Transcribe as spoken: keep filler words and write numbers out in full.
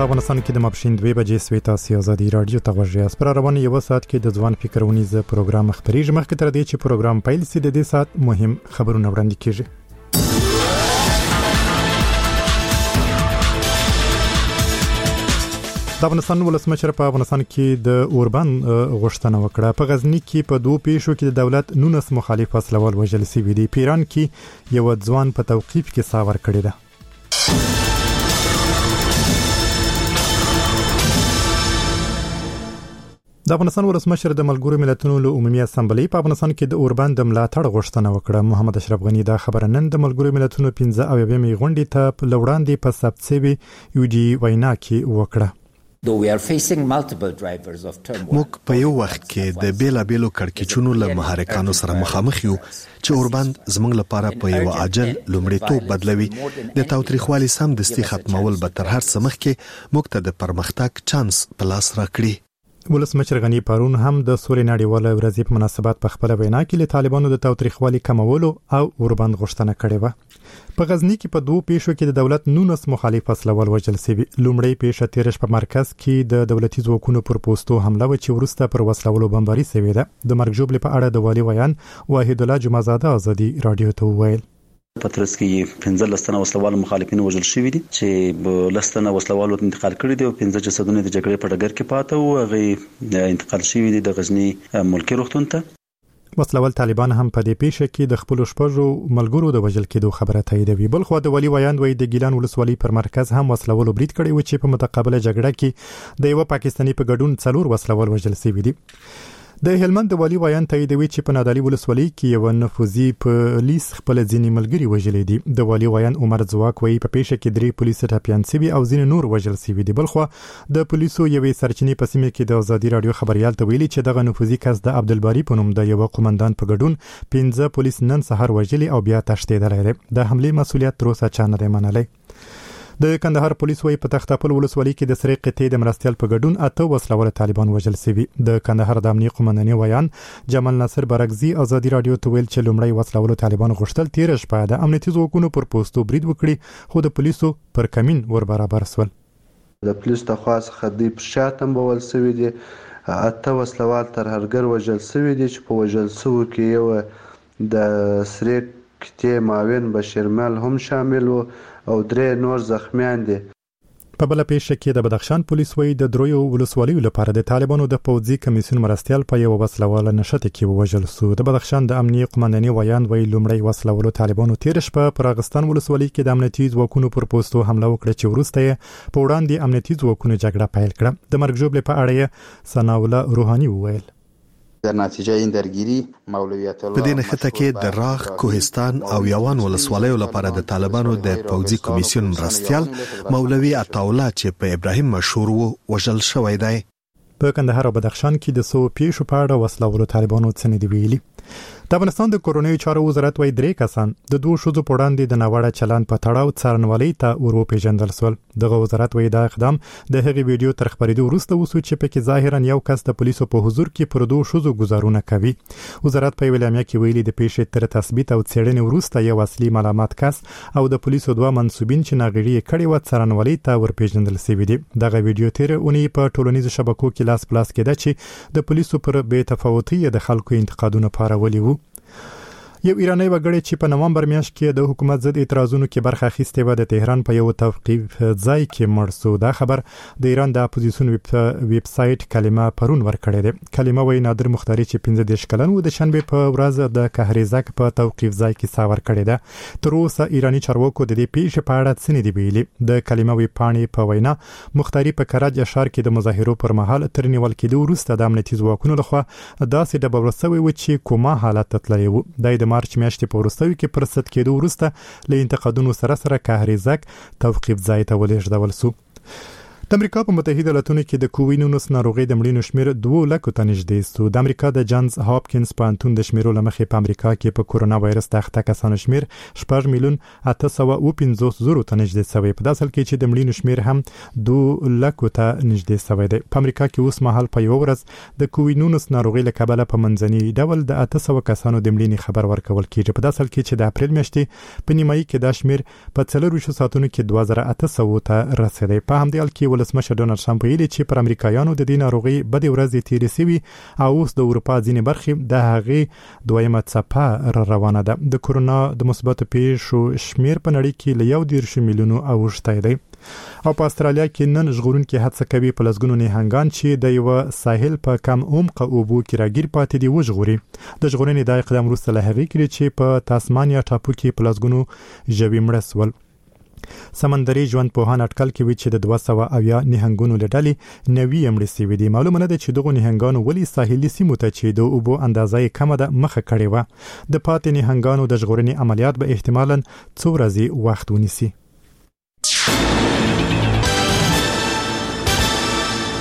افغانستان کې د ماپښین دوه بجې سوي تاسو آزادي رادیو ته غوږی اس پر روانه یو ساعت کې د ځوان فکرونیزه پروګرام خبري مخکې تر دې چې پروګرام پیل سي د دې ساعت مهم خبرونه وړاندې کیږي. د افغانستان ولسمشر په افغانستان کې د اوربان غوښتنه وکړه. په غزنی کې په دوه پیښو کې د دولت نونس مخالف فصلوال وژل شوي دي. په ایران کې یو ځوان په توقیف کې ساور کړی دی. د افغانستان ولسمشر د ملګرو ملتونو له عمومي اسامبلې په افغانستان کې د اوربان د ملاتړ غوښتنه وکړه. محمد اشرف غنی دا خبره نن د ملګرو ملتونو پنځه اویاومې غونډې ته په لوړاندې په ثبت شوی یو ډي وینا کې وکړه. موږ په یو وخت کې د بیلا بیلو کړکېچونو له محرکانو سره مخامخ یو چې اوربان زموږ لپاره په یو عاجل لومړیتوب بدلوي. د تاوتریخوالي سم دستي ختمول به تر هر څه مخکې موږ ته د پرمختګ چانس په لاس راکړي. ولسمشر غنی پرون هم د سولې نړیواله ورځې په مناسبت په خپل وینا کې له طالبانو د تاوتریخوالي کمولو او اوربان غوښتنه کړې و. په غزنی کې په دوه پیښو کې د دولت نونس مخالف فصلوال وژل شوي. لومړی پیښه تیر شپه په مرکز کې د دولتي ځواکونو پر پوسټو حمله و چې ورسته پر وسلوالو بمباري شوې ده. د مرګ ژوبلې په اړه د والي ویان واحد الله جمعزاده آزادي رادیو ته وویل. پترس کې پنځه لستنه وسلوال مخالفین وژل شوي دي چې لستنه وسلوال انتقال کړي دي او پنځه جسدونه د جګړې په ډګر کې پاتې او هغه انتقال شوي دي د غزنی ملکی روغتون ته. وسلوال طالبان هم په دې پیښه کې د خپل شپږو ملګرو د وژل کېدو خبره تاییدوي. بل خو د ولی ویان وای د ګیلان ولسوالۍ پر مرکز هم وسلوال برید کړي و چې په متقابله جګړه کې د یو پاکستاني په ګډون څلور وسلوال وژل شوي دي. د هلمند د والی ویان تاییدوي چې په نادعلي ولسوالۍ کې یو نفوذي پولیس خپل ځینې ملګري وژلي دي. د والی ویان عمر ځواک وایي په پیښه کې درې پولیس ټپیان شوي او ځینې نور وژل شوي دي. بل خو د پولیسو یوې سرچینې په سیمه کې د آزادي رادیو خبريال ته ویلي چې دغه نفوذي کس د عبدالباری په نوم د یو قومندان په ګډون پنځه پولیس نن سهار وژلي او بیا تښتېدلی دي. د حملې مسؤلیت تر اوسه چا نه دی منلی. د کندهار پولیس وایي په تختاپل ولسوالۍ کې د سرې قطعې د مرستيال په ګډون اته وسلوال طالبان وژل شوي. د کندهار د امنیت قومنداني ویان جمال ناصر برګزي آزادي رادیو ته ویل چې لومړی وسلوال طالبان غوښتل تیر شپه د امنیتي ځواکونو پر پوسټو برید وکړي خو د پولیسو پر کمین ور برابر سول. د پولیس د خوا څخه د پښاتم بول شوی دي اته وسلوال تر هرګر وژل شوی دي چې په وژل شو کې یو د سرې قطعې معاون بشیرمل هم شامل وو او درې نور زخمیان دي. په بل پیښه کې د بدخشان پولیس وایي د درویو ولسوالیو لپاره د طالبانو د پوځي کمیسیون مرستيال په یو وسلوال نشته کې وژل شو. د بدخشان د امنیت قومنداني ویان وایي لومړی وسلوالو طالبانو تیر شپه پر اغستان ولسوالۍ کې د امنیتي ځواکونو پر پوسټو حمله وکړه چې وروسته په وړاندې امنیتي ځواکونو جګړه پیل کړه. د مرګ ژوبلې په اړه ثنا الله روحاني وویل. در نتیجه این درگیری مولویت الله په دې نخته کې د راغ کوهستان او یوان ولسوالیو لپاره د طالبانو د پوځي کمیسیون مرستيال مولوي عطاالله چې په ابراهیم مشهور وو وژل شوی دی. په کندهار او بدخشان کې د سو پیښو په اړه وسلوالو طالبانو څه نه دی ویلي. د افغانستان د کورونی چارو وزارت وایي درې کسان د دوه شوزو په وړاندې د ناوړه چلند په تړاو څارنوالۍ ته ورو پیژندل شول. دغه وزارت وایي دا اقدام د هغې ویډیو تر خبرېدو وروسته وسو چې پکې ظاهرا یو کس د پولیسو په حضور کې پر دوه شوزو گزارونه کوي. وزارت په اعلامیه کې ویلي د پیښې تر تثبیت او څېړنې وروسته یو اصلي ملامت کس او د پولیسو دوه منسوبین چې ناغېړي کړي و څارنوالۍ ته ور پیژندل شوي دي. دغه ویډیو تیر اونۍ په ټولنیزو شبکو کې لاس پلاس کېده چې د پولیسو پر بې تفاوتۍ د خلکو انتقادونه پارولي وو. یو ایرانی وګړی چې په نومبر میاشت کې د حکومت ضد اعتراضونو کې برخه اخیستې و د تهران په یو توقیف ځای کې مړ شو. دا خبر د ایران د اپوزیسیون ویب سایټ کلمه پرون ورکړی دی. کلمه وایي نادر مختاری چې پنځه دېرش کلن و د شنبې په ورځ د کهریزک په توقیف ځای کې ساور کړی دی. تر اوسه ایرانی چارواکو د دې پیښې په اړه څه نه دي ویلي. د کلمه وی پاڼې په وینا مختاری په کرج اشار کې د مظاهرو پر مهال تر نیول کېدو وروسته د امنیتي ځواکونو لخوا داسې ډبول شوی و چې کومه حالت تللی و. د مارچ میاشتې په وروستیو کې پر ست کېدو وروسته له انتقادونو سره سره کهریزک توقیف ځای ته ولېږدول شو. د امریکا په متحده ایالاتونو کې د کووید نولس ناروغي د مړینو شمیر دوه لکو ته نږدې شو. د امریکا د جانز هاپکینز پوهنتون د شمیرو لمخې په امریکا کې په کورونا وایرس د اخته کسانو شمیر شپږ میلیون اته سوه او پنځوس زرو ته نږدې شوی. په داسې حال کې چې د مړینو شمیر هم دوه لکو ته نږدې شوی دی. په امریکا کې اوس مهال په یو ورځ د کووید نولس ناروغي له کبله په منځني ډول د اته سوه کسانو د مړینې خبر ورکول کیږي. په داسې حال کې چې د اپریل میاشتې په نیمایي کې دا شمیر په څلور ویشت ساعتونو کې دوه زره اته سوه ته رسیدي. په همدې حال کې ولسمشر ډونالد ټرمپ ویلي چې پر امریکایانو د دې ناروغي بدې ورځې تیرې سوي او اوس د اروپا ځینې برخې د هغې دویمه څپه را روانه ده. د کورونا د مثبتو پیښو شمیر په نړۍ کې له یو دېرش میلیونو اوښتی دی. او په استرالیا کې نن ژغورونکي هڅه کوي په لسګونو نهنګان چې د یو ساحل په کم عمق اوبو کې راګیر پاتې دي وژغوري. د ژغورنې د اقدام وروسته له هغې کړي چې په تاسمانیا ټاپو کې په لسګونو ژوي مړه سول. سمندري ژوند پوهان اټکل کوي چې د دوه سوه اویا نهنګونو له ډلې نوي مړه سوي دي. معلومه نه ده چې دغه نهنګانو ولې ساحلي سیمو ته چې د اوبو اندازه یې کمه ده مخه کړې وه. د پاتې نهنګانو د ژغورنې عملیات به احتمالاً څو ورځې وخت ونیسي.